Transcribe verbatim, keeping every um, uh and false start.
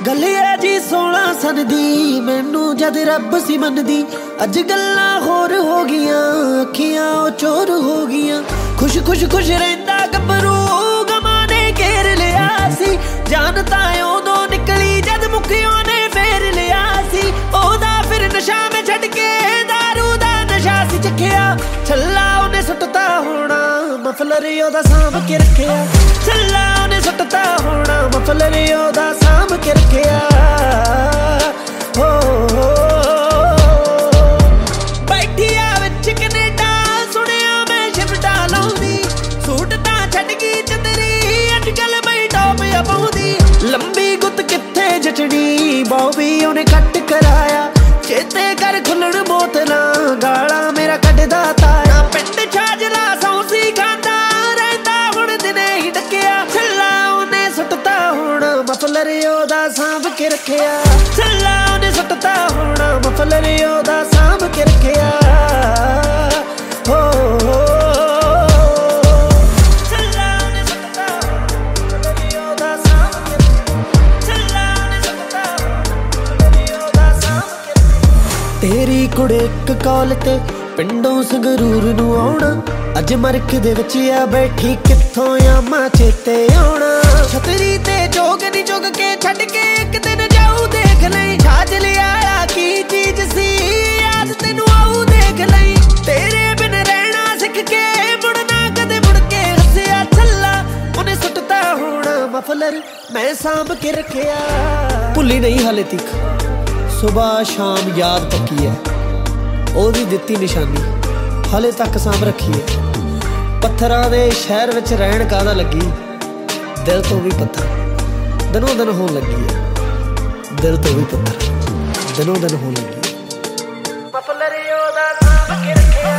गल है जी सोलह सन दी मैनू जद रब सी मनदी अज गल्लां होर हो गियां अखियां ओ चोर हो गियां खुश खुश खुश रहिंदा गभरू गमां ने घेर लिया सी जान तां उदों निकली जद मुखियों ने फेर लिया सी ओदा फिर नशा में छड्ड के दारू दा नशा सी चखिया छल्ला उन्हें सुट्टता होना मफलर ओदा सांभ के रखिया छल्ला उन्हें सुट्टता होना मफलर ओदा सांभ के रखिया हो बैठिया विच कनेडा सुनिया मैं शिफ्टा लाउंदी सूट तां छड्ड गई चंदरी अजकल बई टॉप पाउंदी लंबी गुत कित्थे जचनी बॉबी उन्हें कट कराया चेते कर खुलण बोतलां गाला मेरा कड्डदा ताया पिंड छाजला सौंसी खांदा रहिंदा हुण दिने ही डकिया छल्ला उन्हें सुट्टता होना मफलर ओदा सांभ के रखिया छल्ला उन्हें सुट्टता होना मफलर ओदा सांभ के रखिया हो छल्ला उन्हें सुट्टता मफलर ओदा सांभ के रखिया छल्ला उन्हें सुट्टता मफलर ओदा सांभ के रखिया तेरी कुड़े इक कॉल ते पिंडों संगरूर नूं आउणा अज मरक दे विच आ बैठी कित्थों आमा चेते आउणा छतरी ते जोग नी जोग के छड्ड के एक दिन जाऊ देख लई छाज लिया की चीज सी याद तैनूं आऊ देख लई तेरे बिन रहना सिख के मुड़ना कदे मुड़ के हसिया छल्ला उन्हें सुट्टता होना मफलर मैं सांभ के रखिया भुल्ली नहीं हाले तक सुबह शाम याद पक्की है ओदी दित्ती निशानी हाले तक सांभ रखी है पत्थरां दे शहर विच रहण काहदा लगी दिल तो भी पत्थर दिनों दिन होण लगी है दिल तो भी पत्थर दिनों दिन होण लगी है मफलर ओदा सांभ के रखिया